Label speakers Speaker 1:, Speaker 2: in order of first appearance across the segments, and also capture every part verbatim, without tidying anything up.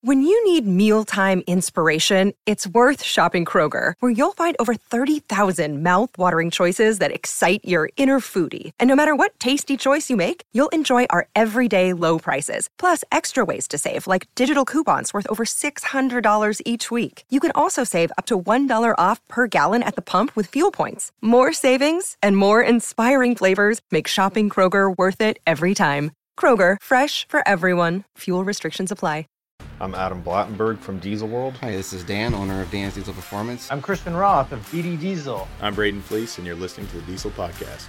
Speaker 1: When you need mealtime inspiration, it's worth shopping Kroger, where you'll find over thirty thousand mouth-watering choices that excite your inner foodie. And no matter what tasty choice you make, you'll enjoy our everyday low prices, plus extra ways to save, like digital coupons worth over six hundred dollars each week. You can also save up to one dollar off per gallon at the pump with fuel points. More savings and more inspiring flavors make shopping Kroger worth it every time. Kroger, fresh for everyone. Fuel restrictions apply.
Speaker 2: I'm Adam Blattenberg from Diesel World.
Speaker 3: Hi, this is Dan, owner of Dan's Diesel Performance.
Speaker 4: I'm Christian Roth of B D Diesel.
Speaker 5: I'm Braden Fleece, and you're listening to the Diesel Podcast.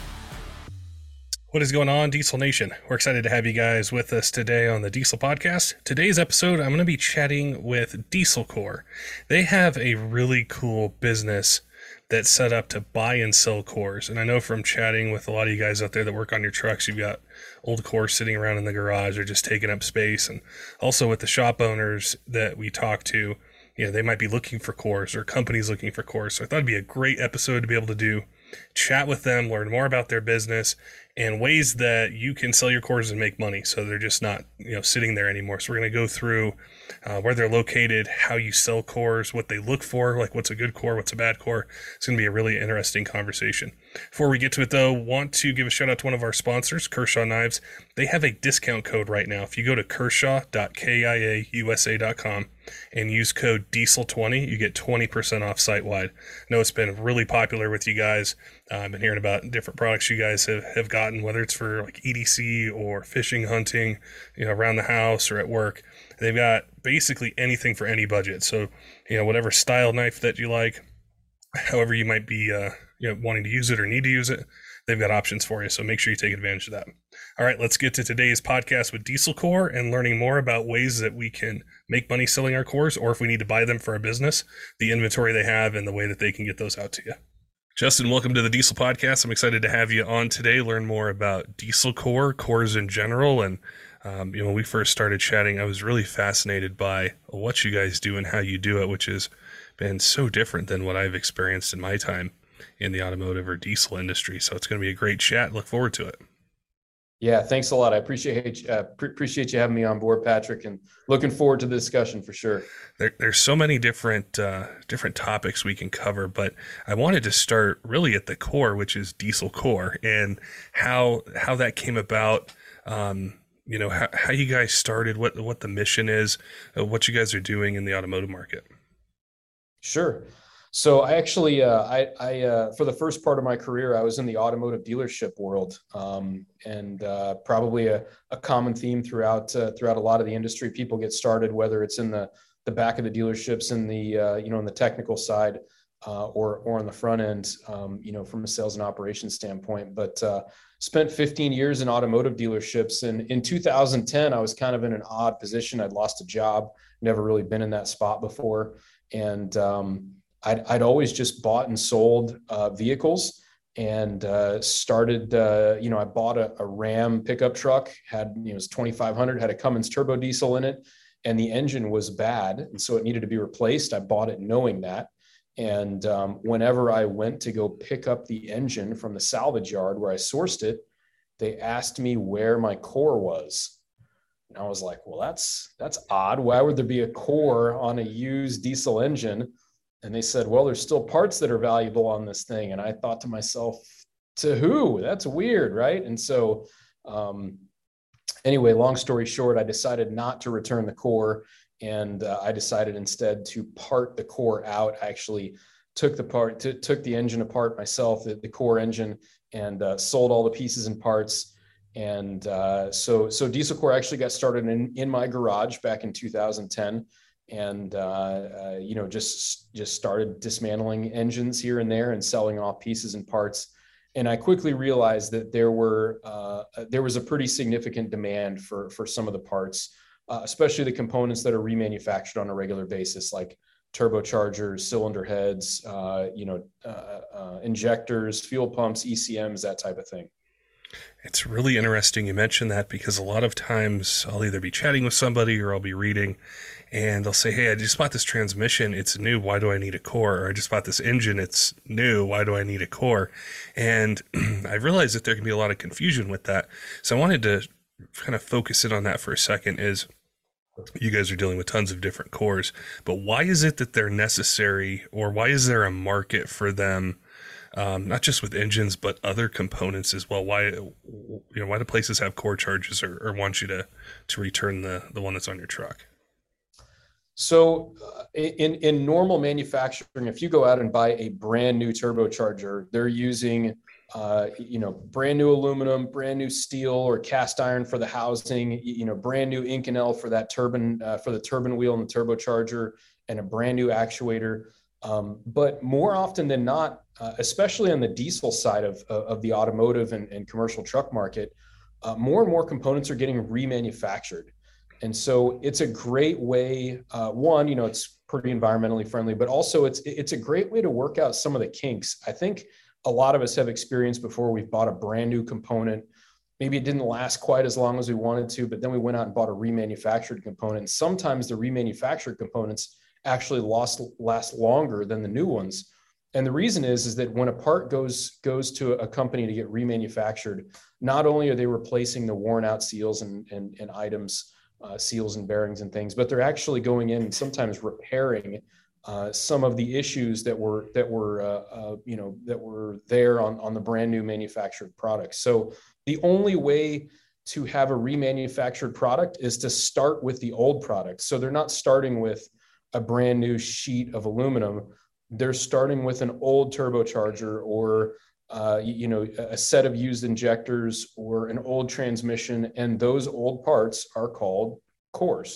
Speaker 6: What is going on, Diesel Nation? We're excited to have you guys with us today on the Diesel Podcast. Today's episode, I'm going to be chatting with Diesel Core. They have a really cool business that's set up to buy and sell cores. And I know from chatting with a lot of you guys out there that work on your trucks, you've got old cores sitting around in the garage or just taking up space. And also with the shop owners that we talk to, you know, they might be looking for cores or companies looking for cores. So I thought it'd be a great episode to be able to do, chat with them, learn more about their business and ways that you can sell your cores and make money. So they're just not, you know, sitting there anymore. So we're going to go through uh, where they're located, how you sell cores, what they look for, like what's a good core, what's a bad core. It's going to be a really interesting conversation. Before we get to it though, want to give a shout out to one of our sponsors, Kershaw Knives. They have a discount code right now. If you go to kershaw dot kia-usa dot com and use code diesel twenty, you get twenty percent off site-wide. I know it's been really popular with you guys. Uh, I've been hearing about different products you guys have, have gotten, whether it's for like E D C or fishing, hunting, you know, around the house or at work. They've got basically anything for any budget. So, you know, whatever style knife that you like, however you might be uh, you know, wanting to use it or need to use it, they've got options for you. So make sure you take advantage of that. All right, let's get to today's podcast with Diesel Core and learning more about ways that we can make money selling our cores, or if we need to buy them for our business, the inventory they have and the way that they can get those out to you. Justin, welcome to the Diesel Podcast. I'm excited to have you on today, learn more about Diesel Core, cores in general. And, um, you know, when we first started chatting, I was really fascinated by what you guys do and how you do it, which has been so different than what I've experienced in my time in the automotive or diesel industry. So it's going to be a great chat. Look forward to it.
Speaker 4: Yeah, thanks a lot. I appreciate uh, pre- appreciate you having me on board, Patrick, and looking forward to the discussion for sure.
Speaker 6: There, there's so many different uh, different topics we can cover, but I wanted to start really at the core, which is Diesel Core, and how how that came about. Um, you know, how, how you guys started, what what the mission is, uh, what you guys are doing in the automotive market.
Speaker 4: Sure. So I actually, uh, I, I uh, for the first part of my career, I was in the automotive dealership world, um, and uh, probably a, a common theme throughout uh, throughout a lot of the industry. People get started, whether it's in the the back of the dealerships, in the uh, you know, in the technical side, uh, or or on the front end, um, you know, from a sales and operations standpoint. But uh, spent fifteen years in automotive dealerships, and in two thousand ten, I was kind of in an odd position. I'd lost a job, never really been in that spot before, and um, I'd, I'd always just bought and sold uh, vehicles and uh, started, uh, you know, I bought a, a Ram pickup truck, had, you know, it was twenty-five hundred, had a Cummins turbo diesel in it, and the engine was bad. And so it needed to be replaced. I bought it knowing that. And um, whenever I went to go pick up the engine from the salvage yard where I sourced it, they asked me where my core was. And I was like, well, that's, that's odd. Why would there be a core on a used diesel engine? And they said, well, there's still parts that are valuable on this thing. And I thought to myself, to who? That's weird, right? And so um, anyway, long story short, I decided not to return the core. And uh, I decided instead to part the core out. I actually took the part, t- took the engine apart myself, the, the core engine, and uh, sold all the pieces and parts. And uh, so, so Diesel Core actually got started in, in my garage back in two thousand ten. And, uh, uh, you know, just, just started dismantling engines here and there and selling off pieces and parts. And I quickly realized that there were, uh, there was a pretty significant demand for, for some of the parts, uh, especially the components that are remanufactured on a regular basis, like turbochargers, cylinder heads, uh, you know, uh, uh, injectors, fuel pumps, E C Ms, that type of thing.
Speaker 6: It's really interesting you mentioned that, because a lot of times I'll either be chatting with somebody or I'll be reading, and they'll say, hey, I just bought this transmission. It's new. Why do I need a core? Or I just bought this engine. It's new. Why do I need a core? And I realized that there can be a lot of confusion with that. So I wanted to kind of focus in on that for a second. Is You guys are dealing with tons of different cores, but why is it that they're necessary, or why is there a market for them? Um, not just with engines, but other components as well. Why, you know, why do places have core charges, or, or want you to to return the the one that's on your truck?
Speaker 4: So uh, in, in normal manufacturing, if you go out and buy a brand new turbocharger, they're using, uh, you know, brand new aluminum, brand new steel or cast iron for the housing, you know, brand new Inconel for that turbine, uh, for the turbine wheel and the turbocharger, and a brand new actuator. Um, but more often than not, uh, especially on the diesel side of, of the automotive and, and commercial truck market, uh, more and more components are getting remanufactured. And so it's a great way, uh, one, you know, it's pretty environmentally friendly, but also it's it's a great way to work out some of the kinks. I think a lot of us have experienced before. We've bought a brand new component. Maybe it didn't last quite as long as we wanted to, but then we went out and bought a remanufactured component. Sometimes the remanufactured components actually lost, last longer than the new ones. And the reason is, is that when a part goes, goes to a company to get remanufactured, not only are they replacing the worn out seals and, and, and items, Uh, seals and bearings and things, but they're actually going in and sometimes repairing uh, some of the issues that were that were uh, uh, you know that were there on on the brand new manufactured product. So the only way to have a remanufactured product is to start with the old product. So they're not starting with a brand new sheet of aluminum; they're starting with an old turbocharger or Uh, you know, a set of used injectors or an old transmission, and those old parts are called cores.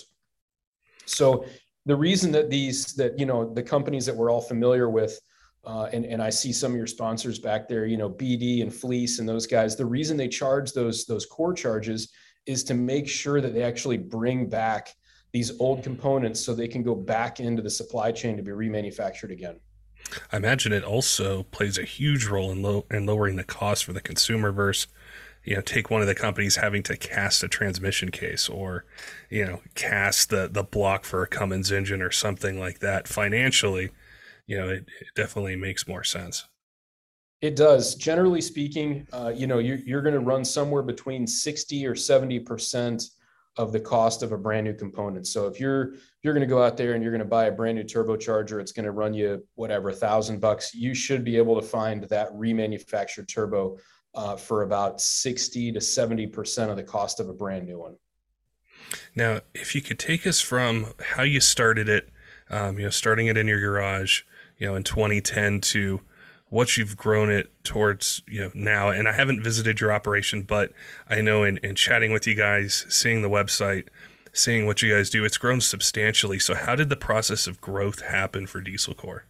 Speaker 4: So the reason that these, that, you know, the companies that we're all familiar with, uh, and, and I see some of your sponsors back there, you know, B D and Fleece and those guys, the reason they charge those, those core charges is to make sure that they actually bring back these old components so they can go back into the supply chain to be remanufactured again.
Speaker 6: I imagine it also plays a huge role in, low, in lowering the cost for the consumer versus, you know, take one of the companies having to cast a transmission case or, you know, cast the, the block for a Cummins engine or something like that. Financially, you know, it, it definitely makes more sense.
Speaker 4: It does. Generally speaking, uh, you know, you're, you're going to run somewhere between sixty or seventy percent of the cost of a brand new component. So if you're if you're going to go out there and you're going to buy a brand new turbocharger, it's going to run you whatever a thousand bucks. You should be able to find that remanufactured turbo uh, for about sixty to seventy percent of the cost of a brand new one.
Speaker 6: Now, if you could take us from how you started it, um, you know, starting it in your garage, you know, in twenty ten to what you've grown it towards, you know, now. And I haven't visited your operation, but I know in, in chatting with you guys, seeing the website, seeing what you guys do, it's grown substantially. So how did the process of growth happen for Diesel Core?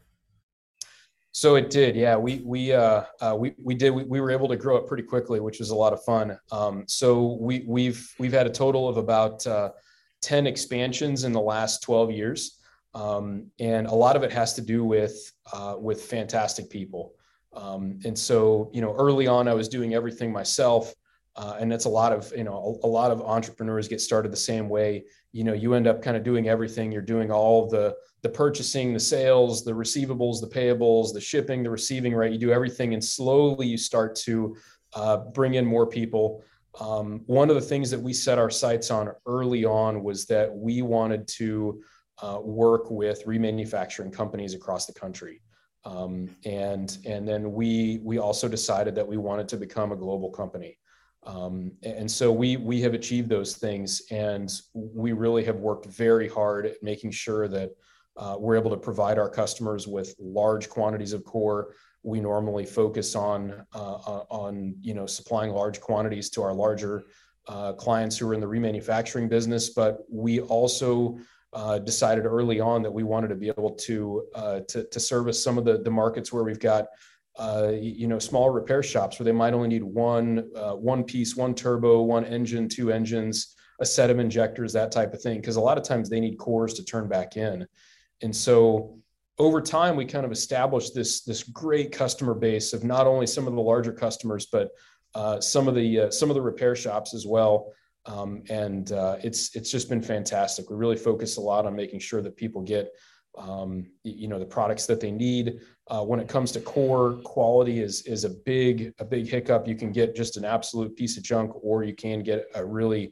Speaker 4: So it did, yeah. We we uh, uh, we we did. We, we were able to grow it pretty quickly, which was a lot of fun. Um, so we we've we've had a total of about uh, ten expansions in the last twelve years. Um, and a lot of it has to do with, uh, with fantastic people. Um, and so, you know, early on I was doing everything myself. Uh, and that's a lot of, you know, a, a lot of entrepreneurs get started the same way. You know, you end up kind of doing everything. You're doing all the, the purchasing, the sales, the receivables, the payables, the shipping, the receiving, right? You do everything. And slowly you start to uh, bring in more people. Um, one of the things that we set our sights on early on was that we wanted to Uh, work with remanufacturing companies across the country. Um, and, and then we, we also decided that we wanted to become a global company. Um, and so we, we have achieved those things, and we really have worked very hard at making sure that uh, we're able to provide our customers with large quantities of core. We normally focus on, uh, on, you know, supplying large quantities to our larger uh, clients who are in the remanufacturing business, but we also Uh, decided early on that we wanted to be able to uh, to, to service some of the, the markets where we've got uh, you know smaller repair shops where they might only need one uh, one piece, one turbo, one engine, two engines, a set of injectors, that type of thing. Because a lot of times they need cores to turn back in, and so over time we kind of established this this great customer base of not only some of the larger customers, but uh, some of the uh, some of the repair shops as well. Um, and uh, it's it's just been fantastic. We really focus a lot on making sure that people get, um, you know, the products that they need. Uh, when it comes to core, quality is is a big a big hiccup. You can get just an absolute piece of junk, or you can get a really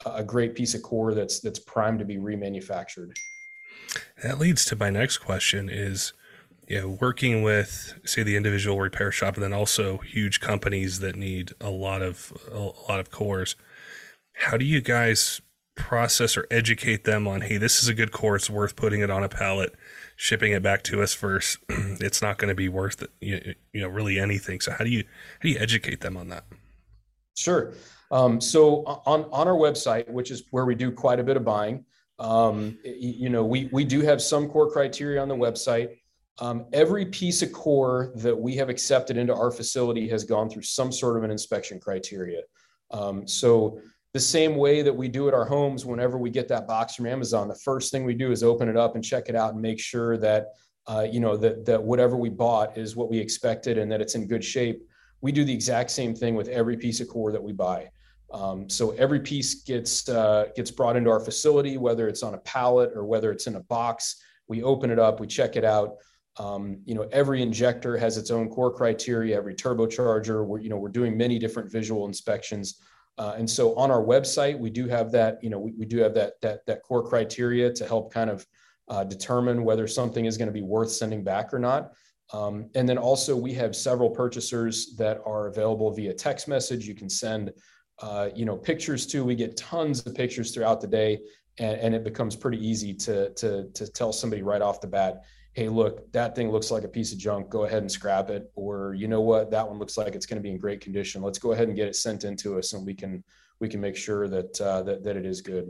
Speaker 4: a great piece of core that's that's primed to be remanufactured.
Speaker 6: That leads to my next question is, you know, working with, say, the individual repair shop, and then also huge companies that need a lot of a lot of cores. How do you guys process or educate them on, hey, this is a good core, it's worth putting it on a pallet, shipping it back to us first? It's not going to be worth it, you, you know, really anything. So how do you how do you educate them on that?
Speaker 4: Sure. Um, so on, on our website, which is where we do quite a bit of buying, um, you know, we, we do have some core criteria on the website. Um, every piece of core that we have accepted into our facility has gone through some sort of an inspection criteria. Um, so the same way that we do at our homes, whenever we get that box from Amazon, the first thing we do is open it up and check it out and make sure that, uh, you know, that, that whatever we bought is what we expected and that it's in good shape. We do the exact same thing with every piece of core that we buy. Um, so every piece gets uh, gets brought into our facility, whether it's on a pallet or whether it's in a box. We open it up, we check it out. Um, you know, every injector has its own core criteria. Every turbocharger, we're you know we're doing many different visual inspections, uh, and so on our website we do have that. You know, we, we do have that that that core criteria to help kind of uh, determine whether something is going to be worth sending back or not. Um, and then also we have several purchasers that are available via text message. You can send Uh, you know, pictures too. We get tons of pictures throughout the day, and, and it becomes pretty easy to, to, to tell somebody right off the bat, hey, look, that thing looks like a piece of junk. Go ahead and scrap it. Or, you know what, that one looks like it's going to be in great condition. Let's go ahead and get it sent into us, and we can, we can make sure that, uh, that, that it is good.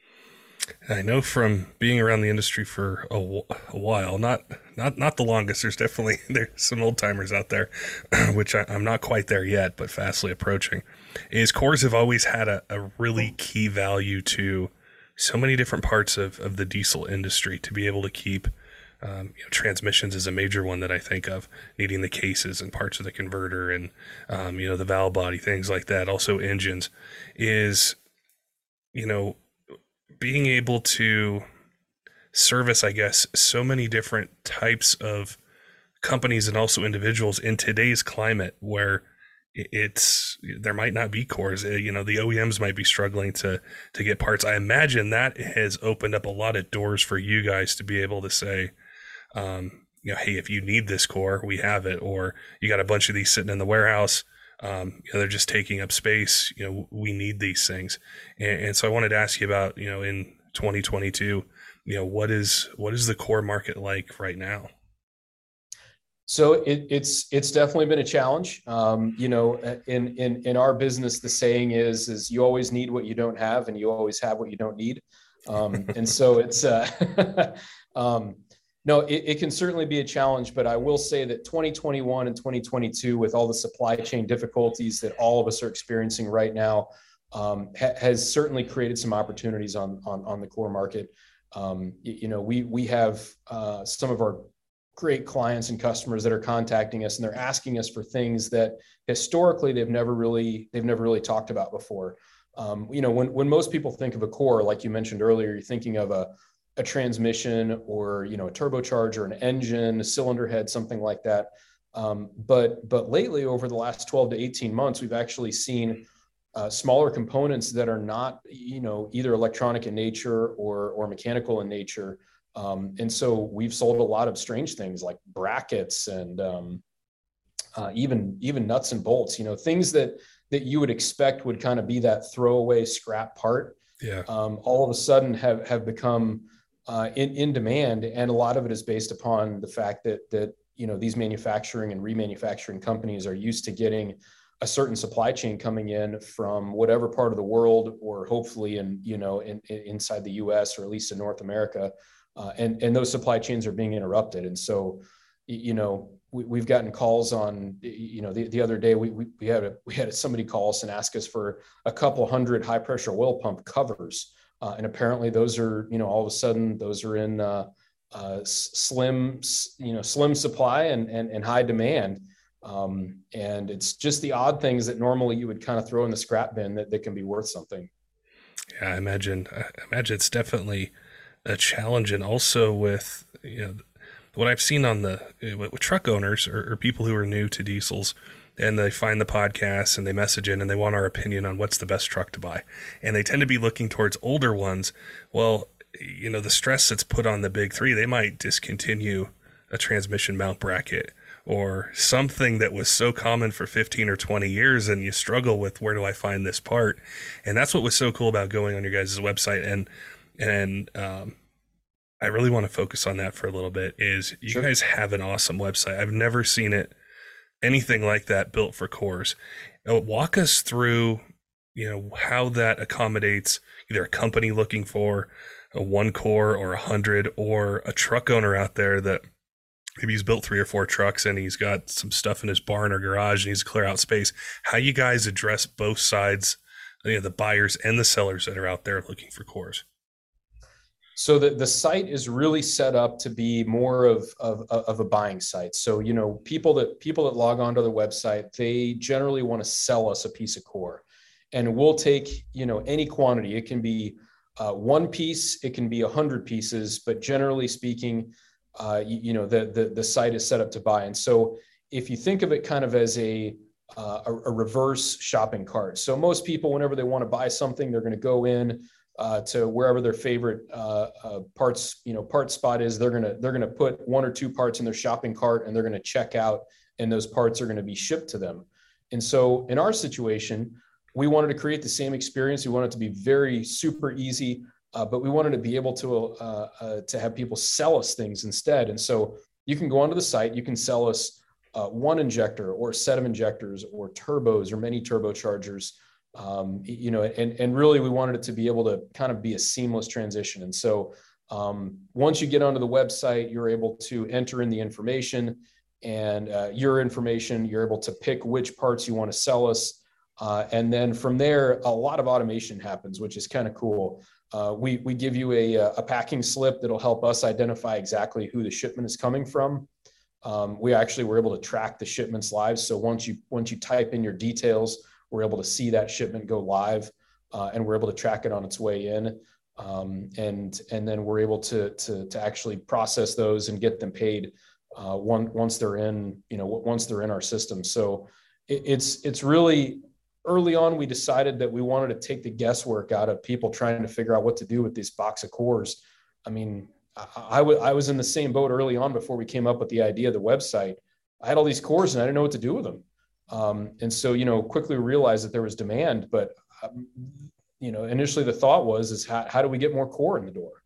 Speaker 6: I know from being around the industry for a, a while, not not not the longest. There's definitely there's some old timers out there, which I, I'm not quite there yet, but fastly approaching. Is cores have always had a, a really key value to so many different parts of, of the diesel industry to be able to keep. Um, you know, transmissions is a major one that I think of, needing the cases and parts of the converter and um, you know the valve body, things like that. Also engines is you know. being able to service, I guess, so many different types of companies and also individuals in today's climate where it's, there might not be cores, you know, the O E Ms might be struggling to, to get parts. I imagine that has opened up a lot of doors for you guys to be able to say, um, you know, hey, if you need this core, we have it, or you got a bunch of these sitting in the warehouse. Um, you know, they're just taking up space. You know, we need these things. And, and so I wanted to ask you about, you know, in twenty twenty-two, you know, what is, what is the core market like right now?
Speaker 4: So it, it's, it's definitely been a challenge. Um, you know, in, in, in our business, the saying is, is you always need what you don't have, and you always have what you don't need. Um, and so it's, uh, um, No, it, it can certainly be a challenge, but I will say that twenty twenty-one and twenty twenty-two, with all the supply chain difficulties that all of us are experiencing right now, um, ha- has certainly created some opportunities on on, on the core market. Um, you, you know, we we have uh, some of our great clients and customers that are contacting us, and they're asking us for things that historically they've never really they've never really talked about before. Um, you know, when when most people think of a core, like you mentioned earlier, you're thinking of a a transmission or, you know, a turbocharger, an engine, a cylinder head, something like that. Um, but, but lately, over the last twelve to eighteen months, we've actually seen uh, smaller components that are not, you know, either electronic in nature or, or mechanical in nature. Um, and so we've sold a lot of strange things like brackets and um, uh, even, even nuts and bolts, you know, things that, that you would expect would kind of be that throwaway scrap part.
Speaker 6: Yeah.
Speaker 4: Um, all of a sudden have, have become Uh, in, in demand. And a lot of it is based upon the fact that, that, you know, these manufacturing and remanufacturing companies are used to getting a certain supply chain coming in from whatever part of the world, or hopefully in, you know, in, in inside the U S or at least in North America. Uh, and, and those supply chains are being interrupted. And so, you know, we, we've gotten calls on, you know, the, the other day we, we, we had a, we had somebody call us and ask us for a couple hundred high pressure oil pump covers. Uh, and apparently those are, you know, all of a sudden those are in uh, uh, slim, you know, slim supply and, and, and high demand. Um, and it's just the odd things that normally you would kind of throw in the scrap bin that, that can be worth something.
Speaker 6: Yeah, I imagine, I imagine it's definitely a challenge. And also with, you know, what I've seen on the, with truck owners or, or people who are new to diesels, and they find the podcast and they message in and they want our opinion on what's the best truck to buy. And they tend to be looking towards older ones. Well, you know, the stress that's put on the big three, they might discontinue a transmission mount bracket or something that was so common for fifteen or twenty years, and you struggle with, where do I find this part? And that's what was so cool about going on your guys' website. And, and, um, I really want to focus on that for a little bit. Is you
Speaker 4: Sure.
Speaker 6: guys have an awesome website. I've never seen it, anything like that built for cores. Uh, walk us through, you know, how that accommodates either a company looking for a one core or a hundred, or a truck owner out there that maybe he's built three or four trucks and he's got some stuff in his barn or garage and he's to clear out space. How you guys address both sides, you know, the buyers and the sellers that are out there looking for cores?
Speaker 4: So the, the site is really set up to be more of, of, of a buying site. So, you know, people that people that log onto the website, they generally want to sell us a piece of core, and we'll take, you know, any quantity. It can be uh, one piece, it can be a hundred pieces, but generally speaking, uh, you, you know, the, the, the site is set up to buy. And so if you think of it kind of as a, uh, a, a reverse shopping cart. So most people, whenever they want to buy something, they're going to go in, Uh, to wherever their favorite uh, uh, parts, you know, part spot is. They're gonna they're gonna put one or two parts in their shopping cart, and they're gonna check out, and those parts are gonna be shipped to them. And so, in our situation, we wanted to create the same experience. We wanted it to be very super easy, uh, but we wanted to be able to uh, uh, to have people sell us things instead. And so, you can go onto the site, you can sell us uh, one injector, or a set of injectors, or turbos, or many turbochargers. Um, you know, and, and really we wanted it to be able to kind of be a seamless transition. And so um, once you get onto the website, you're able to enter in the information, and uh, your information, you're able to pick which parts you want to sell us. Uh, and then from there, a lot of automation happens, which is kind of cool. Uh, we, we give you a, a packing slip that'll help us identify exactly who the shipment is coming from. Um, we actually were able to track the shipments live. So once you, once you type in your details, we're able to see that shipment go live, uh, and we're able to track it on its way in. Um, and, and then we're able to, to, to actually process those and get them paid uh, one, once they're in, you know, once they're in our system. So it, it's, it's really early on, we decided that we wanted to take the guesswork out of people trying to figure out what to do with this box of cores. I mean, I, I, w- I was in the same boat early on before we came up with the idea of the website. I had all these cores and I didn't know what to do with them. Um, and so, you know, quickly realized that there was demand, but, um, you know, initially the thought was, is how, how do we get more core in the door?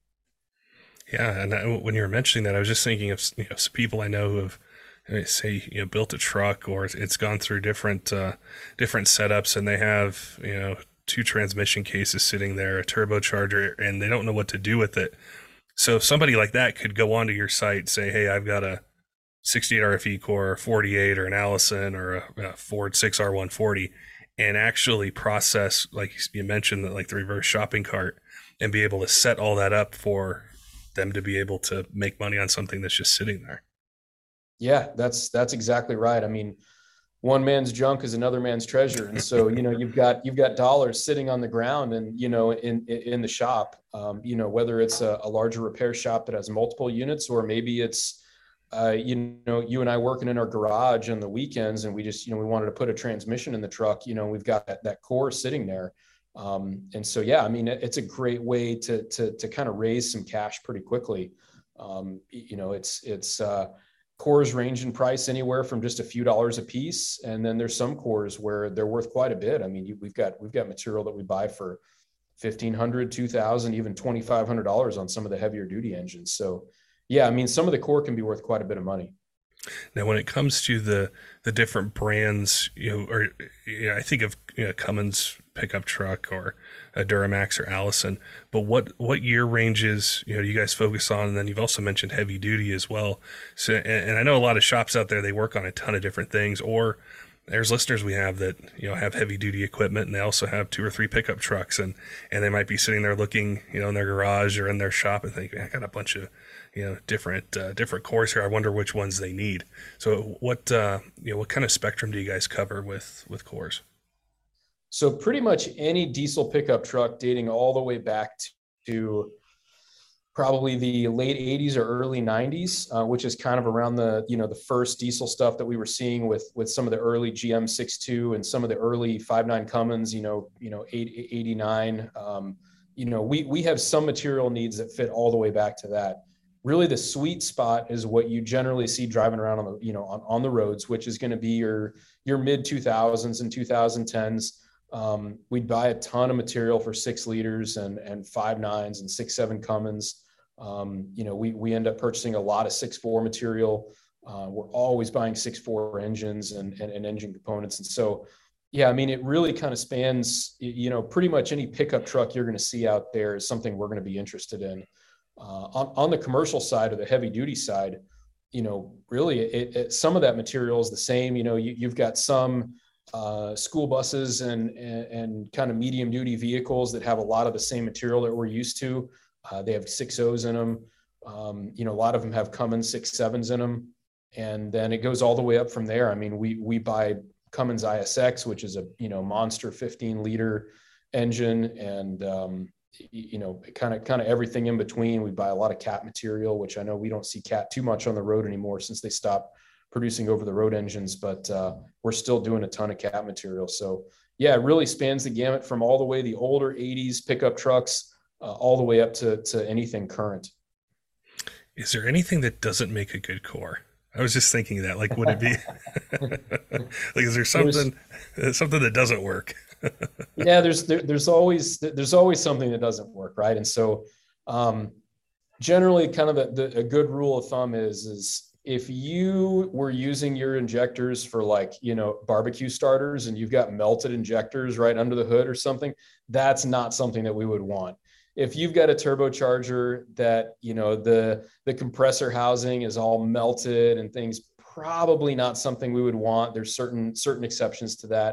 Speaker 6: Yeah. And I, when you were mentioning that, I was just thinking of, you know, some people I know who have, say, you know, built a truck, or it's gone through different, uh, different setups, and they have, you know, two transmission cases sitting there, a turbocharger, and they don't know what to do with it. So somebody like that could go onto your site, say, hey, I've got a sixty-eight R F E core, forty-eight, or an Allison, or a, a Ford six R one forty, and actually process, like you mentioned, that like the reverse shopping cart, and be able to set all that up for them to be able to make money on something that's just sitting there.
Speaker 4: Yeah, that's, that's exactly right. I mean, one man's junk is another man's treasure. And so, you know, you've got, you've got dollars sitting on the ground and, you know, in, in the shop, um, you know, whether it's a, a larger repair shop that has multiple units, or maybe it's, Uh, you know, you and I working in our garage on the weekends, and we just, you know, we wanted to put a transmission in the truck. You know, we've got that, that core sitting there. Um, and so, yeah, I mean, it, it's a great way to, to, to kind of raise some cash pretty quickly. Um, you know, it's, it's, uh, cores range in price anywhere from just a few dollars a piece. And then there's some cores where they're worth quite a bit. I mean, you, we've got, we've got material that we buy for fifteen hundred, two thousand, even twenty-five hundred dollars on some of the heavier duty engines. So, yeah, I mean, some of the core can be worth quite a bit of money.
Speaker 6: Now, when it comes to the the different brands, you know, or you know, I think of, you know, Cummins pickup truck, or a Duramax, or Allison. But what what year ranges, you know, do you guys focus on? And then you've also mentioned heavy duty as well. So, and, and I know a lot of shops out there, they work on a ton of different things. Or there's listeners we have that, you know, have heavy duty equipment, and they also have two or three pickup trucks, and and they might be sitting there looking, you know, in their garage or in their shop, and think, I got a bunch of, you know, different uh, different cores here. I wonder which ones they need. So what uh, you know, what kind of spectrum do you guys cover with with cores?
Speaker 4: So pretty much any diesel pickup truck dating all the way back to probably the late eighties or early nineties, uh, which is kind of around the, you know, the first diesel stuff that we were seeing with, with some of the early G M sixty-two and some of the early five nine Cummins, you know, you know, eighty-nine. Um, you know, we, we have some material needs that fit all the way back to that. Really the sweet spot is what you generally see driving around on the, you know, on, on the roads, which is going to be your, your mid two thousands and twenty tens. Um, we'd buy a ton of material for six liters and, and five nines and six, seven Cummins. Um, you know, we, we end up purchasing a lot of six four material. Uh, we're always buying six four engines and, and, and engine components. And so, yeah, I mean, it really kind of spans, you know, pretty much any pickup truck you're going to see out there is something we're going to be interested in. Uh, on, on the commercial side or the heavy duty side, you know, really it, it, some of that material is the same. You know, you, you've got some uh, school buses and, and, and kind of medium duty vehicles that have a lot of the same material that we're used to. Uh, they have six O's in them. Um, you know, a lot of them have Cummins six sevens in them. And then it goes all the way up from there. I mean, we, we buy Cummins I S X, which is a, you know, monster fifteen liter engine, and, um, you know, kind of, kind of everything in between. We buy a lot of Cat material, which I know we don't see Cat too much on the road anymore since they stopped producing over the road engines, but, uh, we're still doing a ton of Cat material. So yeah, it really spans the gamut from all the way the older eighties pickup trucks, uh, all the way up to, to anything current.
Speaker 6: Is there anything that doesn't make a good core? I was just thinking that, like, would it be like, is there something, there's, something that doesn't work?
Speaker 4: yeah, there's, there, there's always, there's always something that doesn't work. Right. And so, um, generally kind of the, the, a good rule of thumb is, is if you were using your injectors for, like, you know, barbecue starters and you've got melted injectors right under the hood or something, that's not something that we would want. If you've got a turbocharger that, you know, the, the compressor housing is all melted and things, probably not something we would want. There's certain, certain exceptions to that.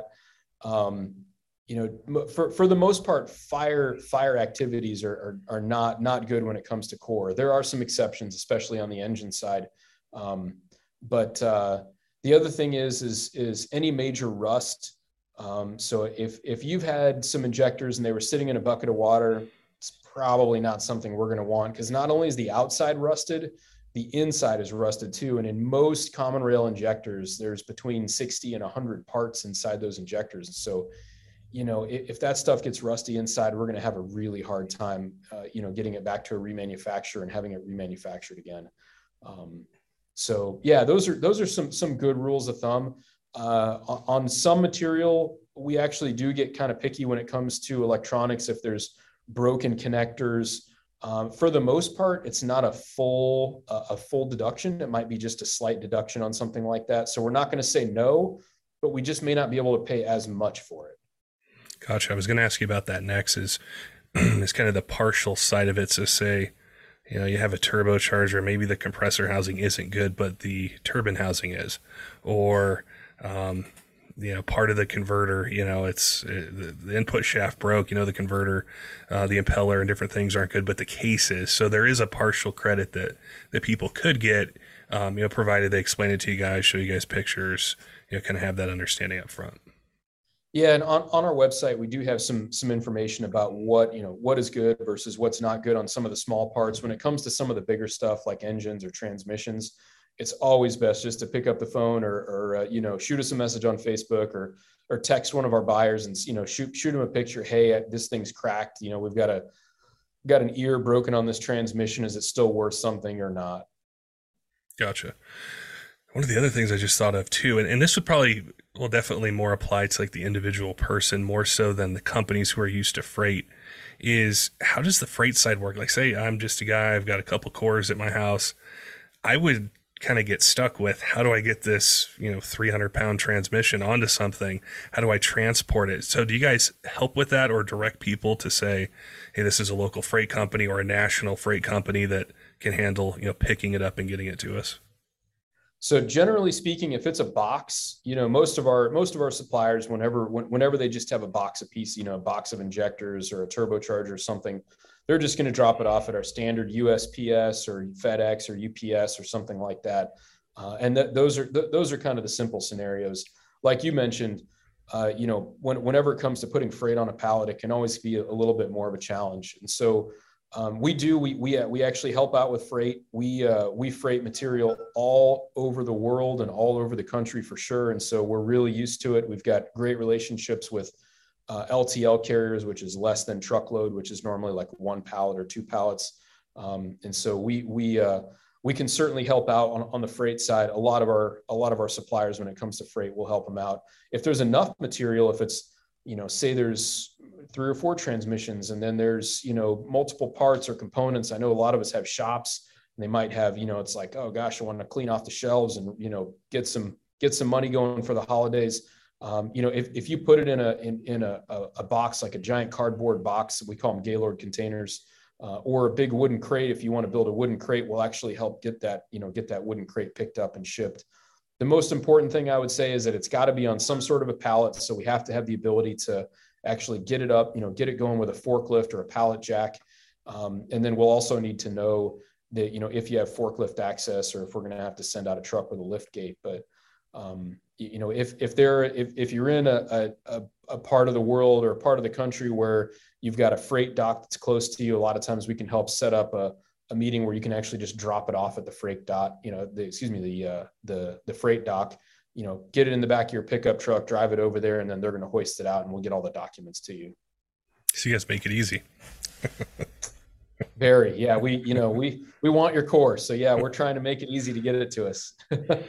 Speaker 4: Um, you know, for, for the most part, fire, fire activities are, are, are not, not good when it comes to core. There are some exceptions, especially on the engine side. Um, but, uh, the other thing is, is, is any major rust. Um, so if, if you've had some injectors and they were sitting in a bucket of water, it's probably not something we're going to want, because not only is the outside rusted, the inside is rusted too. And in most common rail injectors, there's between sixty and one hundred parts inside those injectors. And so, you know, if, if that stuff gets rusty inside, we're going to have a really hard time, uh, you know, getting it back to a remanufacturer and having it remanufactured again. Um, so yeah, those are, those are some, some good rules of thumb. Uh, on some material, we actually do get kind of picky when it comes to electronics. If there's broken connectors, um, for the most part, it's not a full, uh, a full deduction. It might be just a slight deduction on something like that. So we're not going to say no, but we just may not be able to pay as much for it.
Speaker 6: Gotcha. I was going to ask you about that next. Is is kind of the partial side of it. So say, you know, you have a turbocharger, maybe the compressor housing isn't good, but the turbine housing is, or, um, you know, part of the converter, you know, it's uh, the, the input shaft broke, you know, the converter, uh, the impeller and different things aren't good, but the case is. So there is a partial credit that, that people could get, um, you know, provided they explain it to you guys, show you guys pictures, you know, kind of have that understanding up front.
Speaker 4: Yeah. And on, on our website, we do have some, some information about what, you know, what is good versus what's not good on some of the small parts. When it comes to some of the bigger stuff like engines or transmissions, it's always best just to pick up the phone or, or uh, you know, shoot us a message on Facebook or, or text one of our buyers and, you know, shoot, shoot them a picture. Hey, this thing's cracked. You know, we've got a, got an ear broken on this transmission. Is it still worth something or not?
Speaker 6: Gotcha. One of the other things I just thought of too, and, and this would probably, will definitely more apply to like the individual person more so than the companies who are used to freight, is how does the freight side work? Like, say I'm just a guy, I've got a couple cores at my house. I would kind of get stuck with, how do I get this, you know, three hundred pound transmission onto something? How do I transport it? So do you guys help with that or direct people to say, hey, this is a local freight company or a national freight company that can handle, you know, picking it up and getting it to us?
Speaker 4: So generally speaking, if it's a box, you know, most of our, most of our suppliers, whenever, when, whenever they just have a box of piece, you know, a box of injectors or a turbocharger or something, they're just going to drop it off at our standard U S P S or FedEx or U P S or something like that. Uh, and th- those are, th- those are kind of the simple scenarios. Like you mentioned, uh, you know, when, whenever it comes to putting freight on a pallet, it can always be a, a little bit more of a challenge. And so Um, we do. We we uh, we actually help out with freight. We uh, we freight material all over the world and all over the country for sure. And so we're really used to it. We've got great relationships with uh, L T L carriers, which is less than truckload, which is normally like one pallet or two pallets. Um, and so we we uh, we can certainly help out on, on the freight side. A lot of our a lot of our suppliers, when it comes to freight, will help them out. If there's enough material, if it's, you know, say there's three or four transmissions, and then there's, you know, multiple parts or components. I know a lot of us have shops, and they might have, you know, it's like, oh gosh, I want to clean off the shelves and, you know, get some, get some money going for the holidays. Um, you know, if, if you put it in a, in, in a, a box, like a giant cardboard box, we call them Gaylord containers, uh, or a big wooden crate. If you want to build a wooden crate, we'll actually help get that, you know, get that wooden crate picked up and shipped. The most important thing I would say is that it's got to be on some sort of a pallet. So we have to have the ability to actually get it up, you know, get it going with a forklift or a pallet jack. Um, and then we'll also need to know that, you know, if you have forklift access, or if we're going to have to send out a truck with a lift gate. But, um, you know, if, if there, if, if you're in a, a, a part of the world or a part of the country where you've got a freight dock that's close to you, a lot of times we can help set up a, a meeting where you can actually just drop it off at the freight dock, you know, the, excuse me, the, uh, the, the freight dock, you know, get it in the back of your pickup truck, drive it over there, and then they're going to hoist it out, and we'll get all the documents to you.
Speaker 6: So you guys make it easy.
Speaker 4: Very, yeah. We, you know, we, we want your core. So yeah, we're trying to make it easy to get it to us.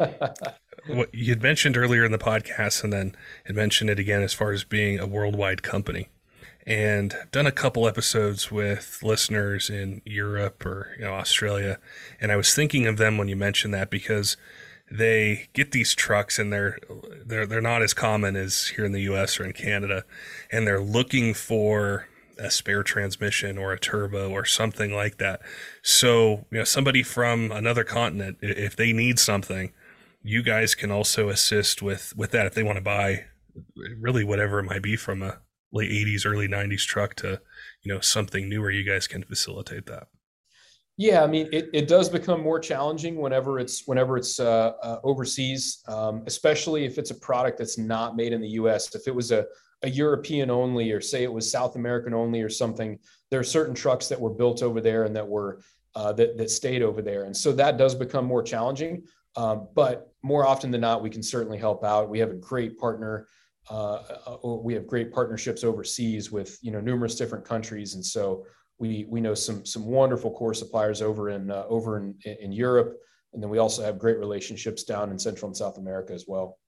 Speaker 6: What you had mentioned earlier in the podcast, and then had mentioned it again as far as being a worldwide company, and done a couple episodes with listeners in Europe or, you know, Australia. And I was thinking of them when you mentioned that, because they get these trucks, and they're they're they're not as common as here in the U S or in Canada, and they're looking for a spare transmission or a turbo or something like that. So, you know, somebody from another continent, if they need something, you guys can also assist with with that if they want to buy really whatever it might be, from a late eighties, early nineties truck to, you know, something newer. You guys can facilitate that.
Speaker 4: Yeah, I mean, it, it does become more challenging whenever it's whenever it's uh, uh, overseas, um, especially if it's a product that's not made in the U S. If it was a, a European only, or say it was South American only or something, there are certain trucks that were built over there and that were uh, that that stayed over there, and so that does become more challenging. Um, but more often than not, we can certainly help out. We have a great partner. Uh, we have great partnerships overseas with, you know, numerous different countries, and so. We we know some some wonderful core suppliers over in uh, over in in Europe, and then we also have great relationships down in Central and South America as well.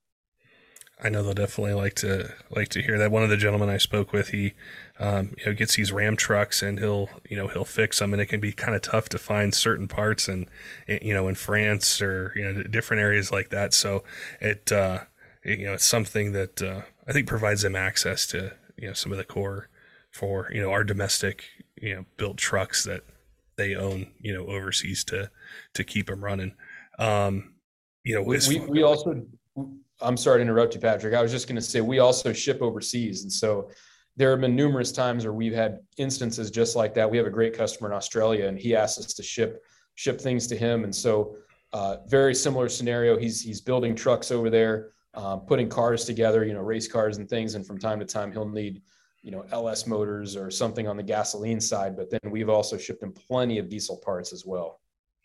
Speaker 6: I know they'll definitely like to like to hear that. One of the gentlemen I spoke with, he um, you know, gets these Ram trucks, and he'll you know he'll fix them, and it can be kind of tough to find certain parts, and you know in France or you know different areas like that. So it, uh, it you know it's something that uh, I think provides them access to you know some of the core for you know our domestic you know built trucks that they own you know overseas to to keep them running. Um, you know
Speaker 4: we, we, we also. I'm sorry to interrupt you, Patrick. I was just going to say, we also ship overseas. And so there have been numerous times where we've had instances just like that. We have a great customer in Australia, and he asked us to ship, ship things to him. And so uh, very similar scenario. He's, he's building trucks over there, uh, putting cars together, you know, race cars and things. And from time to time he'll need, you know, L S motors or something on the gasoline side. But then we've also shipped him plenty of diesel parts as well.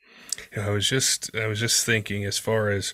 Speaker 6: I was just, I was just thinking, as far as,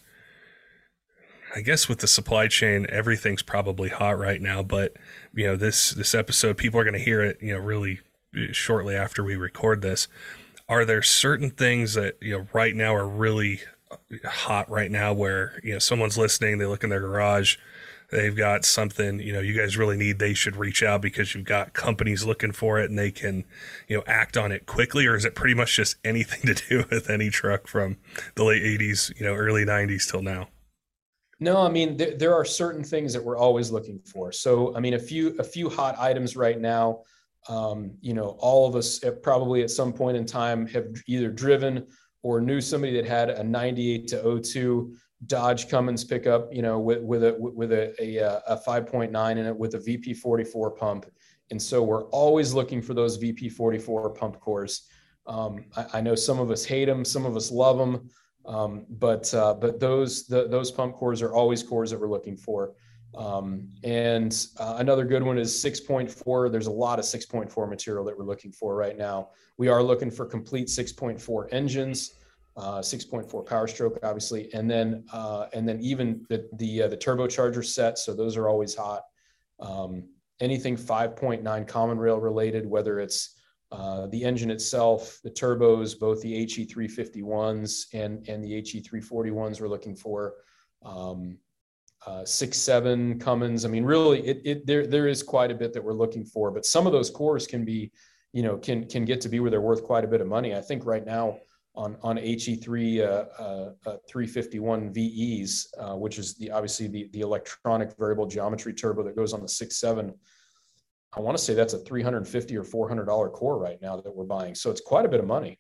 Speaker 6: I guess with the supply chain, everything's probably hot right now, but you know, this, this episode, people are going to hear it, you know, really shortly after we record this. Are there certain things that, you know, right now are really hot right now where, you know, someone's listening, they look in their garage, they've got something, you know, you guys really need, they should reach out because you've got companies looking for it and they can, you know, act on it quickly? Or is it pretty much just anything to do with any truck from the late eighties, you know, early nineties till now?
Speaker 4: No, I mean, there, there are certain things that we're always looking for. So, I mean, a few, a few hot items right now, um, you know, all of us have probably at some point in time have either driven or knew somebody that had a ninety-eight to oh two Dodge Cummins pickup, you know, with, with a, with a, a, a five point nine in it with a V P forty-four pump. And so we're always looking for those V P forty-four pump cores. Um, I, I know some of us hate them, some of us love them. Um, but, uh, but those, the, those pump cores are always cores that we're looking for. Um, and uh, another good one is six point four. There's a lot of six point four material that we're looking for right now. We are looking for complete six point four engines, uh, six point four power stroke, obviously, and then uh, and then even the the, uh, the turbocharger set. So those are always hot. Um, anything five point nine common rail related, whether it's uh, the engine itself, the turbos, both the H E three fifty-ones and and the H E three forty-ones we're looking for. Um, Uh, six, seven Cummins. I mean, really, it, it there there is quite a bit that we're looking for, but some of those cores can be, you know, can can get to be where they're worth quite a bit of money. I think right now on on H E three uh, uh, uh, three fifty-one V Es, uh, which is the obviously the the electronic variable geometry turbo that goes on the six seven. I want to say that's a three hundred fifty or four hundred dollar core right now that we're buying. So it's quite a bit of money.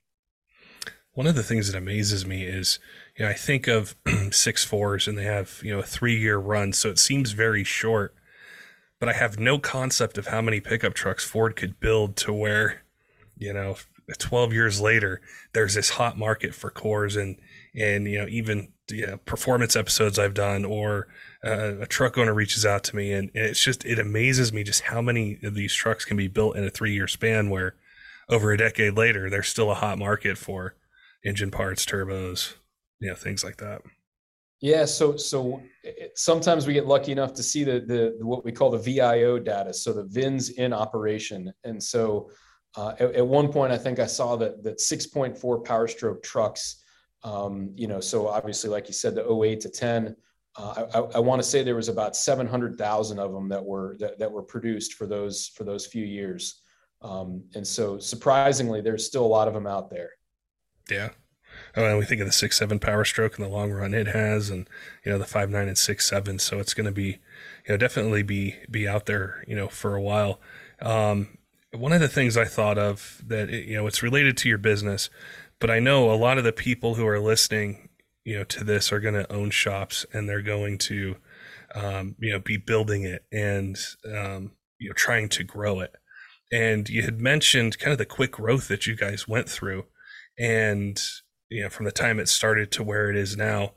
Speaker 6: One of the things that amazes me is, you know, I think of six fours and they have, you know, a three year run. So it seems very short, but I have no concept of how many pickup trucks Ford could build to where, you know, twelve years later, there's this hot market for cores and, and, you know, even you know, performance episodes I've done, or uh, a truck owner reaches out to me, and, and it's just, it amazes me just how many of these trucks can be built in a three year span where over a decade later, there's still a hot market for engine parts, turbos, you know, things like that.
Speaker 4: Yeah. So, so it, sometimes we get lucky enough to see the, the, the, what we call the V I O data. So the V I Ns in operation. And so uh, at, at one point, I think I saw that, that six point four power stroke trucks, um, you know, so obviously, like you said, the oh eight to ten, uh, I, I want to say there was about seven hundred thousand of them that were, that, that were produced for those, for those few years. Um, and so surprisingly, there's still a lot of them out there.
Speaker 6: Yeah. Oh, and we think of the six seven power stroke in the long run it has, and, you know, the five nine and six seven. So it's going to be, you know, definitely be, be out there, you know, for a while. Um, one of the things I thought of that, you know, it's related to your business, but I know a lot of the people who are listening, you know, to this are going to own shops, and they're going to, um, you know, be building it and, um, you know, trying to grow it. And you had mentioned kind of the quick growth that you guys went through. And, you know, from the time it started to where it is now,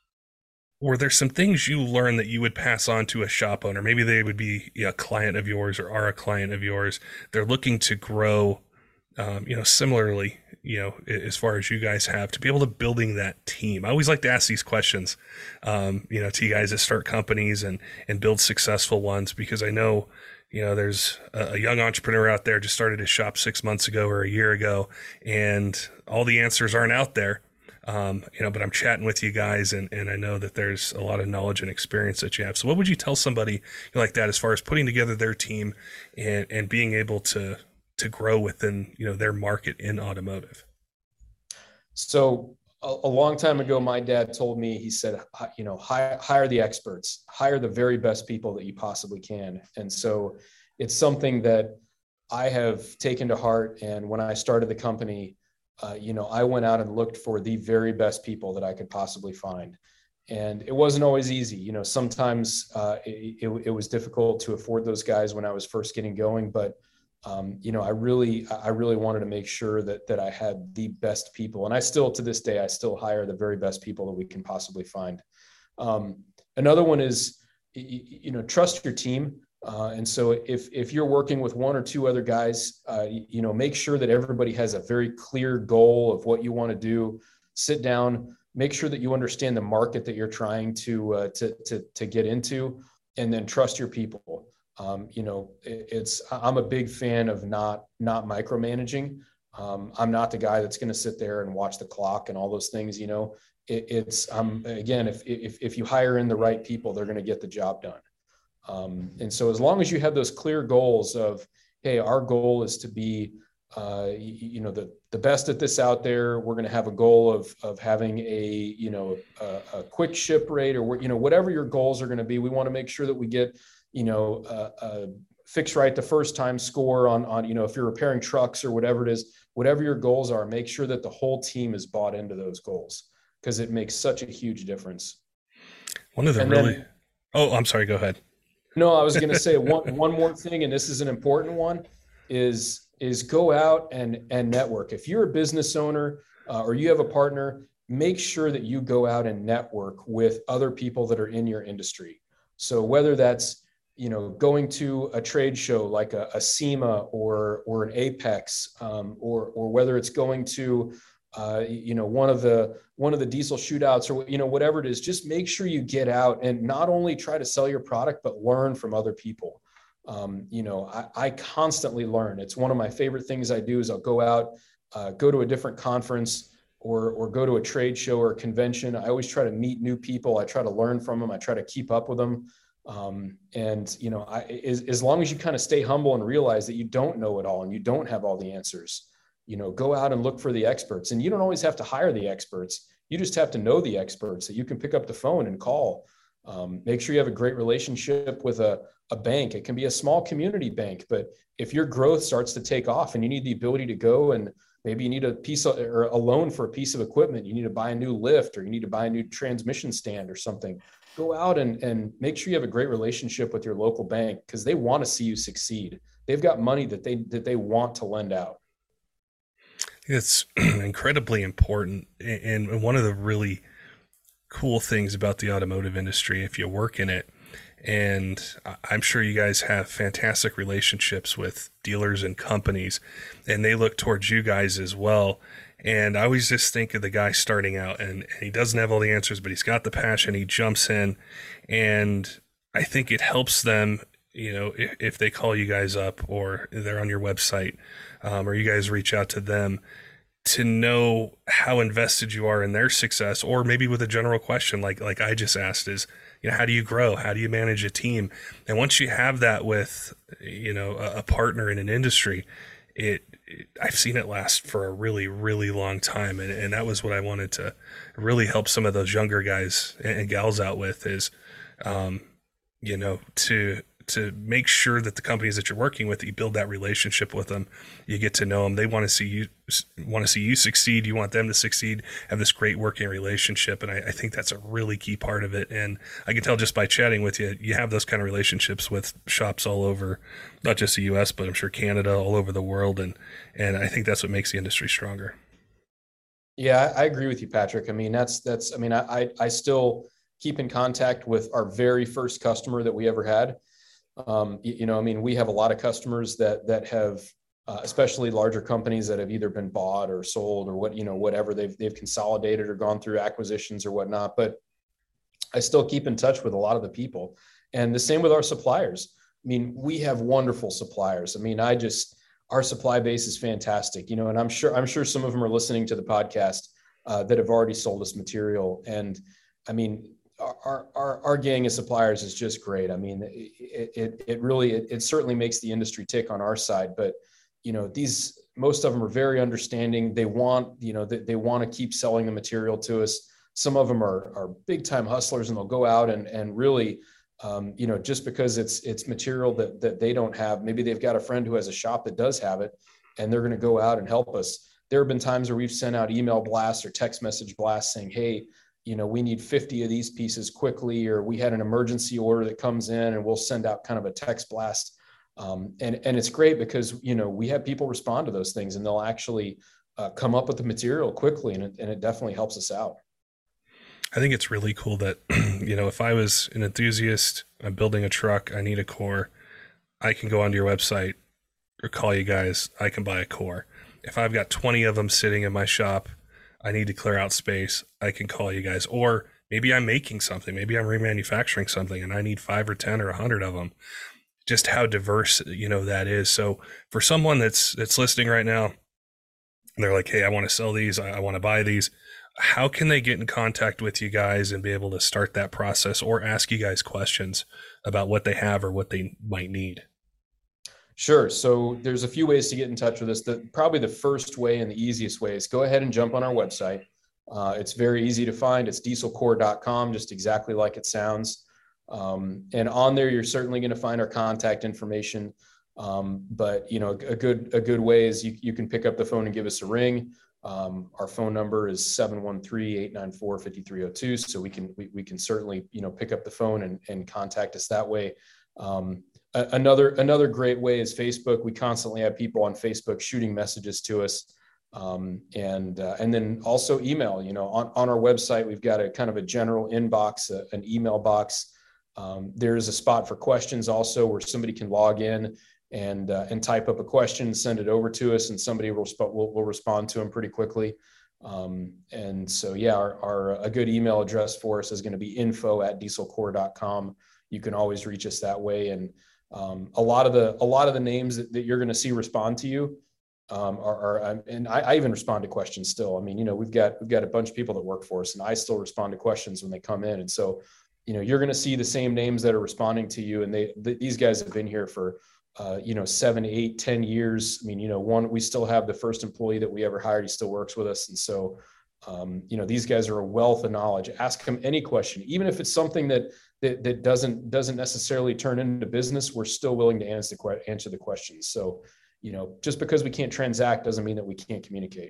Speaker 6: were there some things you learned that you would pass on to a shop owner? Maybe they would be you know, a client of yours or are a client of yours. They're looking to grow, um, you know, similarly, you know, as far as you guys have, to be able to building that team. I always like to ask these questions, um, you know, to you guys that start companies and, and build successful ones, because I know, you know, there's a young entrepreneur out there just started his shop six months ago or a year ago, and all the answers aren't out there. Um, you know, but I'm chatting with you guys, and, and I know that there's a lot of knowledge and experience that you have. So what would you tell somebody like that as far as putting together their team and, and being able to, to grow within, you know, their market in automotive?
Speaker 4: So a, a long time ago, my dad told me, he said, you know, hire, hire the experts, hire the very best people that you possibly can. And so it's something that I have taken to heart. And when I started the company, uh, you know, I went out and looked for the very best people that I could possibly find. And it wasn't always easy. You know, sometimes uh, it, it, it was difficult to afford those guys when I was first getting going, but Um, you know, I really, I really wanted to make sure that that I had the best people, and I still, to this day, I still hire the very best people that we can possibly find. Um, another one is, you, you know, trust your team. Uh, and so, if if you're working with one or two other guys, uh, you, you know, make sure that everybody has a very clear goal of what you want to do. Sit down, make sure that you understand the market that you're trying to uh, to to to get into, and then trust your people. Um, you know, it, it's, I'm a big fan of not, not micromanaging. Um, I'm not the guy that's going to sit there and watch the clock and all those things, you know, it, it's, um, again, if, if, if you hire in the right people, they're going to get the job done. Um, and so as long as you have those clear goals of, hey, our goal is to be, uh, you, you know, the, the best at this out there, we're going to have a goal of, of having a, you know, a, a quick ship rate, or, you know, whatever your goals are going to be, we want to make sure that we get, you know, uh, uh, fix right the first time score on, on, you know, if you're repairing trucks or whatever it is, whatever your goals are, make sure that the whole team is bought into those goals, because it makes such a huge difference.
Speaker 6: One of the
Speaker 4: and
Speaker 6: really,
Speaker 4: then,
Speaker 6: oh, I'm sorry, go ahead.
Speaker 4: No, I was going to say one, one more thing, and this is an important one, is, is go out and, and network. If you're a business owner uh, or you have a partner, make sure that you go out and network with other people that are in your industry. So whether that's, you know, going to a trade show like a, a SEMA or or an Apex, um, or or whether it's going to, uh, you know, one of the one of the diesel shootouts, or you know, whatever it is, just make sure you get out and not only try to sell your product, but learn from other people. Um, you know, I, I constantly learn. It's one of my favorite things I do is I'll go out, uh, go to a different conference or or go to a trade show or a convention. I always try to meet new people. I try to learn from them. I try to keep up with them. Um, and, you know, I, as, as long as you kind of stay humble and realize that you don't know it all and you don't have all the answers, you know, go out and look for the experts. And you don't always have to hire the experts. You just have to know the experts that you can pick up the phone and call. Um, make sure you have a great relationship with a, a bank. It can be a small community bank, but if your growth starts to take off and you need the ability to go and maybe you need a piece of, or a loan for a piece of equipment, you need to buy a new lift or you need to buy a new transmission stand or something, go out and, and make sure you have a great relationship with your local bank because they want to see you succeed. They've got money that they that they want to lend out.
Speaker 6: It's incredibly important. And one of the really cool things about the automotive industry, if you work in it, and I'm sure you guys have fantastic relationships with dealers and companies, and they look towards you guys as well. And I always just think of the guy starting out and, and he doesn't have all the answers, but he's got the passion. He jumps in, and I think it helps them, you know, if, if they call you guys up or they're on your website, um, or you guys reach out to them, to know how invested you are in their success, or maybe with a general question like like I just asked is, you know, how do you grow? How do you manage a team? And once you have that with, you know, a, a partner in an industry, it, it I've seen it last for a really, really long time. And, and that was what I wanted to really help some of those younger guys and, and gals out with is, um, you know, to to make sure that the companies that you're working with, you build that relationship with them, you get to know them. They want to see you, want to see you succeed. You want them to succeed, have this great working relationship. And I, I think that's a really key part of it. And I can tell just by chatting with you, you have those kind of relationships with shops all over, not just the U S, but I'm sure Canada, all over the world. And, and I think that's what makes the industry stronger.
Speaker 4: Yeah, I agree with you, Patrick. I mean, that's, that's, I mean, I, I still keep in contact with our very first customer that we ever had. Um, you, you know, I mean, we have a lot of customers that that have, uh, especially larger companies that have either been bought or sold or what, you know, whatever they've they've consolidated or gone through acquisitions or whatnot. But I still keep in touch with a lot of the people, and the same with our suppliers. I mean, we have wonderful suppliers. I mean, I just our supply base is fantastic, you know, and I'm sure I'm sure some of them are listening to the podcast uh, that have already sold us material, and I mean. Our, our our gang of suppliers is just great. I mean, it it, it really it, it certainly makes the industry tick on our side. But you know, these most of them are very understanding. They want you know they, they want to keep selling the material to us. Some of them are are big time hustlers, and they'll go out and and really um, you know just because it's it's material that that they don't have. Maybe they've got a friend who has a shop that does have it, and they're going to go out and help us. There have been times where we've sent out email blasts or text message blasts saying, "Hey, you know, we need fifty of these pieces quickly," or we had an emergency order that comes in, and we'll send out kind of a text blast. Um, and, and it's great because, you know, we have people respond to those things, and they'll actually uh, come up with the material quickly, and it, and it definitely helps us out.
Speaker 6: I think it's really cool that, you know, if I was an enthusiast, I'm building a truck, I need a core, I can go onto your website or call you guys, I can buy a core. If I've got twenty of them sitting in my shop, I need to clear out space, I can call you guys. Or maybe I'm making something, maybe I'm remanufacturing something and I need five or ten or a hundred of them. Just how diverse, you know, that is. So for someone that's that's listening right now, and they're like, hey, I want to sell these, I, I want to buy these, how can they get in contact with you guys and be able to start that process or ask you guys questions about what they have or what they might need?
Speaker 4: Sure. So there's a few ways to get in touch with us. The, probably the first way and the easiest way is go ahead and jump on our website. Uh, it's very easy to find. It's diesel core dot com, just exactly like it sounds. Um, and on there, you're certainly going to find our contact information. Um, but, you know, a good a good way is you, you can pick up the phone and give us a ring. Um, our phone number is seven one three, eight nine four, five three zero two. So we can we, we can certainly, you know, pick up the phone and, and contact us that way. Um, Another another great way is Facebook. We constantly have people on Facebook shooting messages to us, um, and uh, and then also email. You know, on, on our website we've got a kind of a general inbox, a, an email box Um, there's a spot for questions also where somebody can log in and uh, and type up a question, send it over to us, and somebody will, will, will respond to them pretty quickly. Um, and so, yeah, our, our a good email address for us is going to be info at dieselcore dot com. You can always reach us that way. And um, a lot of the a lot of the names that, that you're going to see respond to you um, are, are and I, I even respond to questions still. I mean, you know, we've got we've got a bunch of people that work for us, and I still respond to questions when they come in. And so, you know, you're going to see the same names that are responding to you, and they th- these guys have been here for uh, you know seven, eight, ten years. I mean, you know, one we still have the first employee that we ever hired. He still works with us, and so. Um, you know, these guys are a wealth of knowledge. Ask them any question, even if it's something that that, that doesn't doesn't necessarily turn into business. We're still willing to answer the answer the questions. So, you know, just because we can't transact doesn't mean that we can't communicate.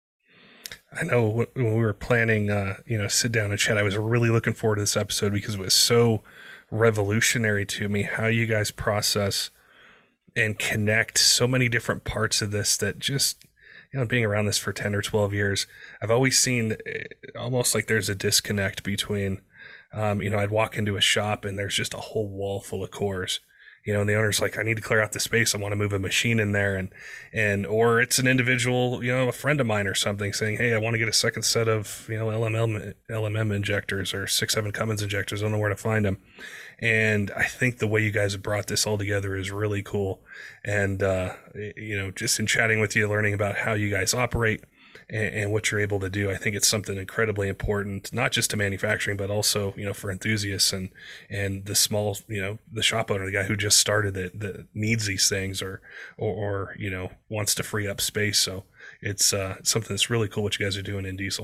Speaker 6: I know when we were planning, uh, you know, sit down and chat, I was really looking forward to this episode because it was so revolutionary to me how you guys process and connect so many different parts of this that just. You know, being around this for ten or twelve years, I've always seen almost like there's a disconnect between, um, you know, I'd walk into a shop and there's just a whole wall full of cores, you know, and the owner's like, I need to clear out the space. I want to move a machine in there. And, and, or it's an individual, you know, a friend of mine or something saying, hey, I want to get a second set of, you know, L M M, L M M injectors or six, seven Cummins injectors. I don't know where to find them. And I think the way you guys have brought this all together is really cool. And, uh, you know, just in chatting with you, learning about how you guys operate and, and what you're able to do, I think it's something incredibly important, not just to manufacturing, but also, you know, for enthusiasts and, and the small, you know, the shop owner, the guy who just started it, that needs these things or, or, or, you know, wants to free up space. So it's uh, something that's really cool what you guys are doing in Diesel.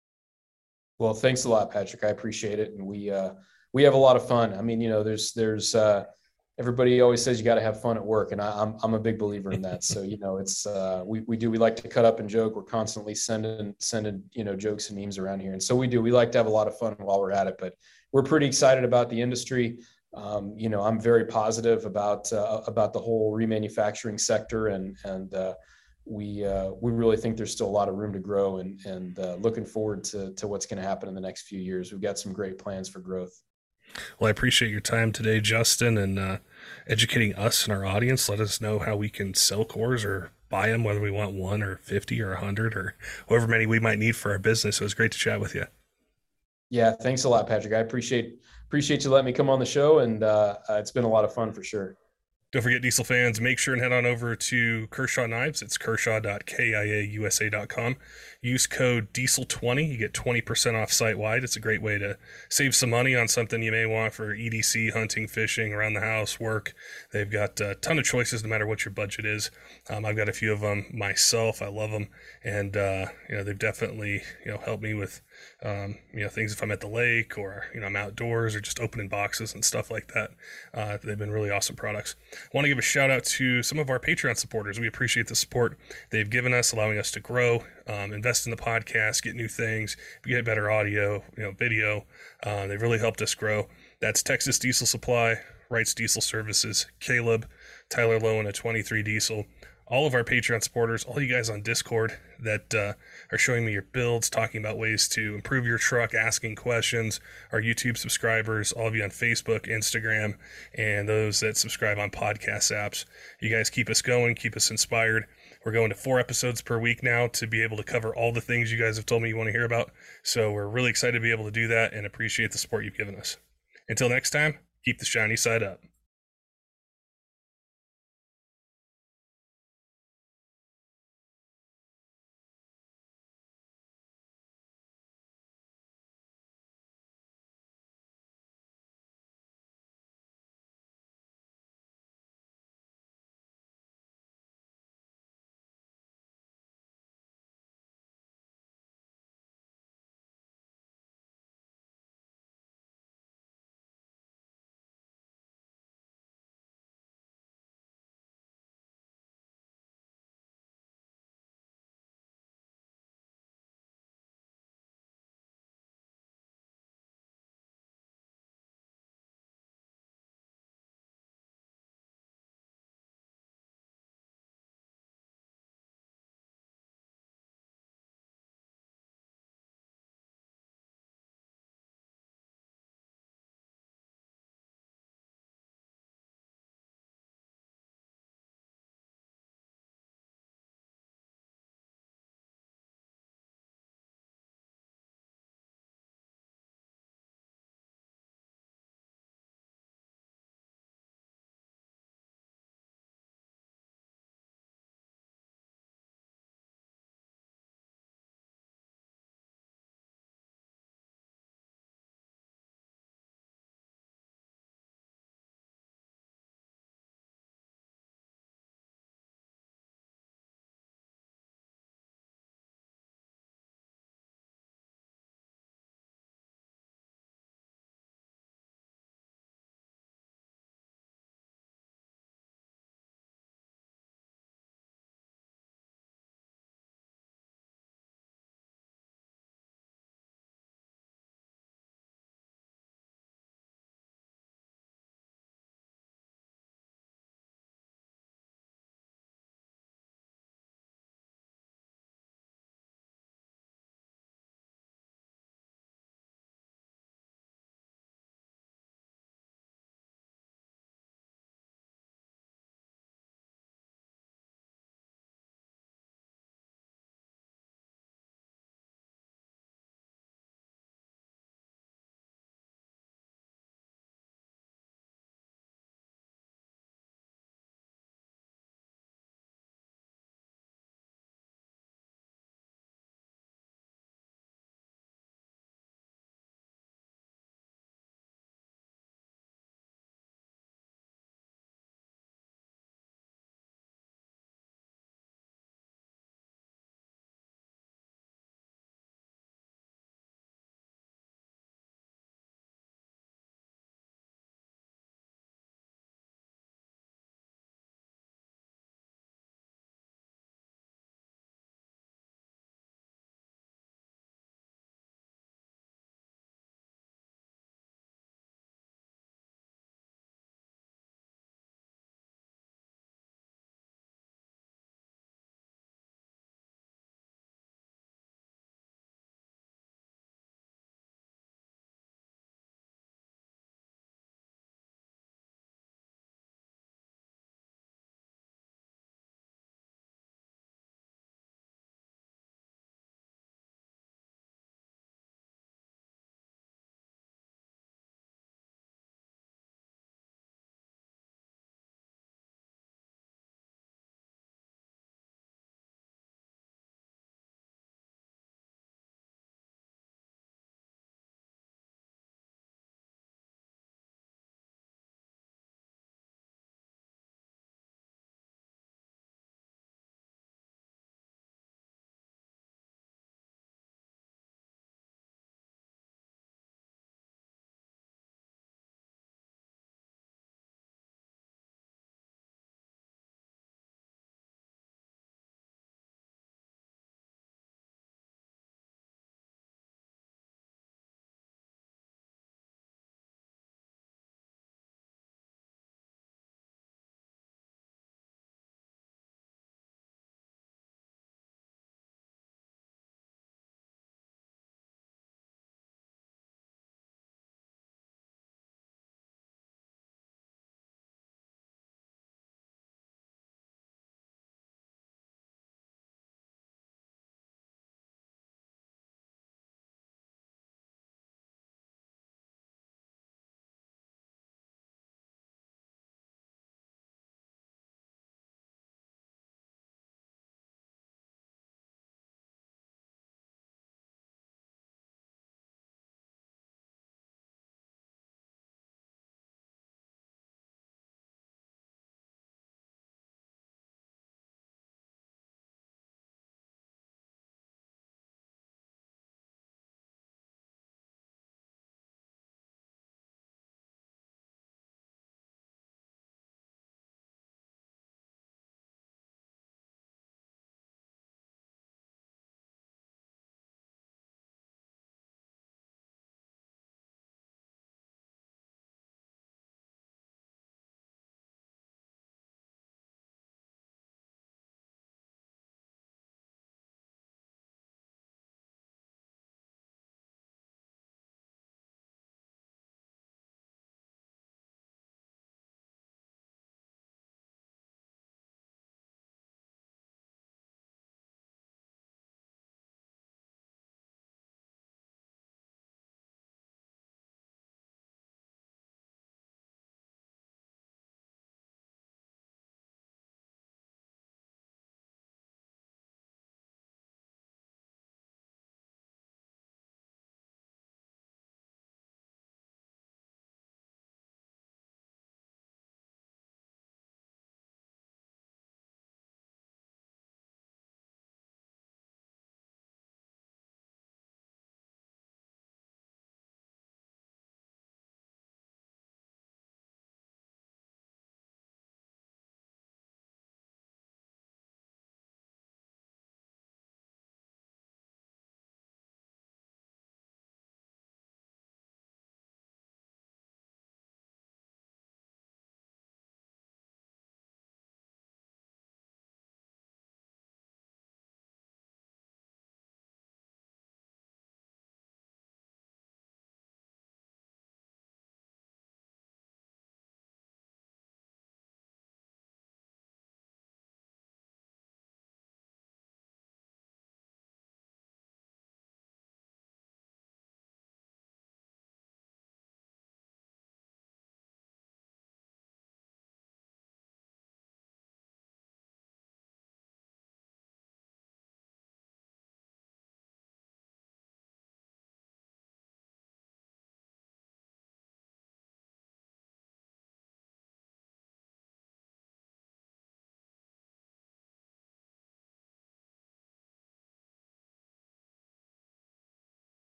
Speaker 4: Well, thanks a lot, Patrick. I appreciate it. And we, uh, we have a lot of fun. I mean, you know, there's, there's, uh, everybody always says you got to have fun at work. And I, I'm, I'm a big believer in that. So, you know, it's, uh, we, we do, we like to cut up and joke. We're constantly sending, sending, you know, jokes and memes around here. And so we do, we like to have a lot of fun while we're at it, but we're pretty excited about the industry. Um, you know, I'm very positive about, uh, about the whole remanufacturing sector. And, and, uh, we, uh, we really think there's still a lot of room to grow, and, and, uh, looking forward to, to what's going to happen in the next few years. We've got some great plans for growth.
Speaker 6: Well, I appreciate your time today, Justin, and uh, educating us and our audience. Let us know how we can sell cores or buy them, whether we want one or fifty or one hundred or however many we might need for our business. It was great to chat with you.
Speaker 4: Yeah, thanks a lot, Patrick. I appreciate appreciate you letting me come on the show, and uh, uh, it's been a lot of fun for sure.
Speaker 6: Don't forget, Diesel fans, make sure and head on over to Kershaw Knives. It's kershaw dot kia u s a dot com. Use code diesel twenty. You get twenty percent off site-wide. It's a great way to save some money on something you may want for E D C, hunting, fishing, around the house, work. They've got a ton of choices no matter what your budget is. Um, I've got a few of them myself. I love them. And, uh, you know, they've definitely, you know, helped me with, um, you know, things if I'm at the lake or, you know, I'm outdoors or just opening boxes and stuff like that. Uh, they've been really awesome products. I want to give a shout out to some of our Patreon supporters. We appreciate the support they've given us, allowing us to grow, um, invest in the podcast, get new things, get better audio, you know, video. Uh, they've really helped us grow. That's Texas Diesel Supply, Wrights Diesel Services, Caleb, Tyler Lowen at twenty-three Diesel, all of our Patreon supporters, all you guys on Discord that uh, are showing me your builds, talking about ways to improve your truck, asking questions, our YouTube subscribers, all of you on Facebook, Instagram, and those that subscribe on podcast apps. You guys keep us going, keep us inspired. We're going to four episodes per week now to be able to cover all the things you guys have told me you want to hear about. So we're really excited to be able to do that and appreciate the support you've given us. Until next time, keep the shiny side up.